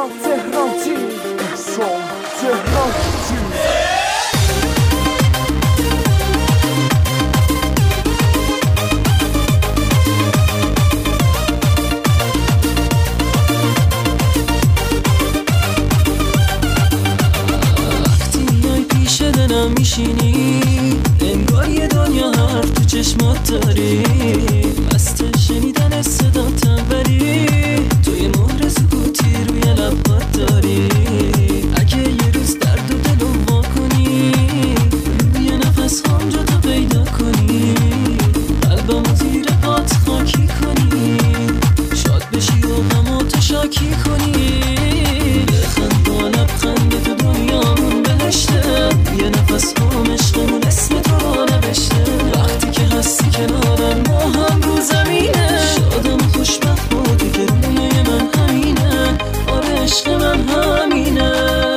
احسان تهرانتی، احسان تهرانتی. میشینی انگار یه دنیا حرف تو چشمات داری، مست شنیدن صدا تنبلی، توی مهر سکوتی روی لبات داری. اگه یه روز درد و دلو وا کنی، روی نفس هم جا تو پیدا کنی، قلبمو زیر پات خاکی کنی، شاد بشی و غماتو شاکی کنی. بخند با لبخند تو دنیامون بهشته، یه نفس هم عشقمون اسم تو رو نوشته. وقتی که هستی کنارم ما هم رو زمینه، شادم و خوشبخت بودی که روی من همینه. آره عشق من همینه.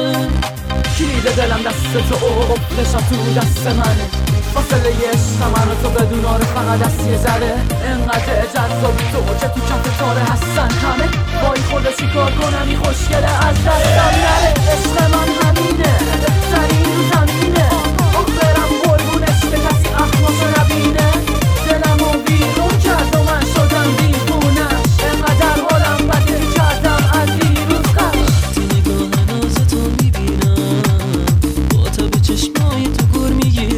کلید دلم دست تو و قفلشم تو دست منه، فاصله عشق من تو بدون آره فقط دست یه ذره. انقدر جذابی تو که تو کف تاره هستن همه، وای خدا چی کار کنم این خوشگله از دستم نره. عشق من همینه، بهترین رو زمینه. برم قربونش به کسی اخماشو نبینه. دلمو بیرون کرد و من شدم دیوونش، انقدر حالم بده کردم از دیروز قبل. وقتی نگاه نازتو میبینم، با تا به چشمای تو گر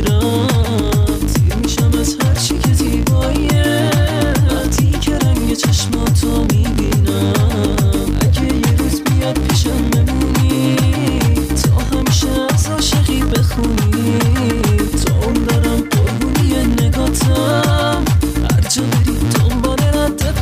میگیرم، سیر میشم از هرچی که زیباییه. وقتی که رنگ چشماتو میبینم، اگه یه روز بیاد پیشم بمونی، تا همیشه از عاشقی بخونی. تا اون دارم قربونی نگاتم، هر جا بری دنبال رد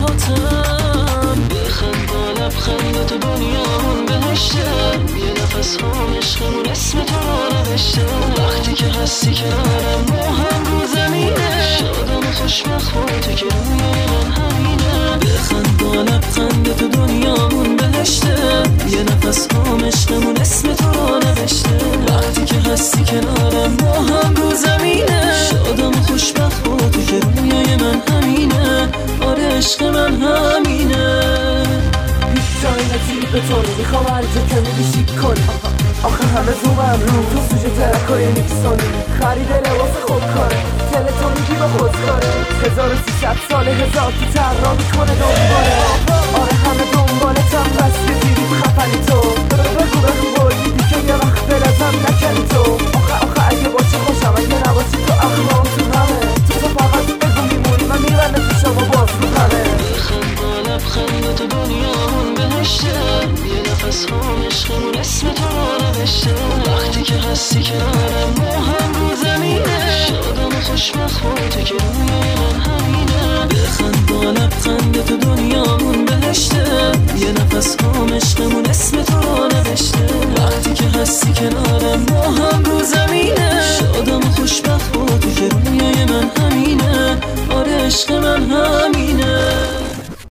پاتم. بخند با لبخند تو دنیامون بهشته، یه نفس هم عشقمون اسم تو رو نوشته. وقتی که هستی کنارم ما هم رو زمینه، شادم و خوشبخت با تو که روی من همینه. بخند با لبخند تو دنیامون بهشته، یه نفس هم عشقمون اسم تو رو نوشته. وقتی که هستی کنارم ما هم رو زمینه، شادم و خوشبخت با تو که روی من همینه. آره عشق من همینه. هیچ جایی نتیب به تو رو میخوام هر جا که میبیشی کنی. آخه همه زومم رو تو سوژه ترکای میکسانی. خرید لباس خودکاره، دل تو میگی با خودکاره. 1300 ساله هزار تو ترا میکنه دنباله. آره همه دنبالتم بس که دیدی خفنی تو. بگو بایدی که یه وقت بلزم نکنی تو. آخه اگه باشی خوشم، اگه نباشی تو اخلاق تو همه. تو فقط بگو میمونی من میرنه تو شما باز رو همه. بخند با لبخند تو دنیامون بهشته، یه نفس هم عشقمون اسم تو رو نوشته. وقتی که هستی کنارم ما هم رو زمینه، شادم و خوشبخت با تو که روی من همینه. بخند با لبخند تو دنیامون بهشته، یه نفس هم عشقمون اسم تو رو نوشته. وقتی که هستی کنارم ما هم رو زمینه، شادم و خوشبخت با تو که روی من همینه. آره عشق من همینه.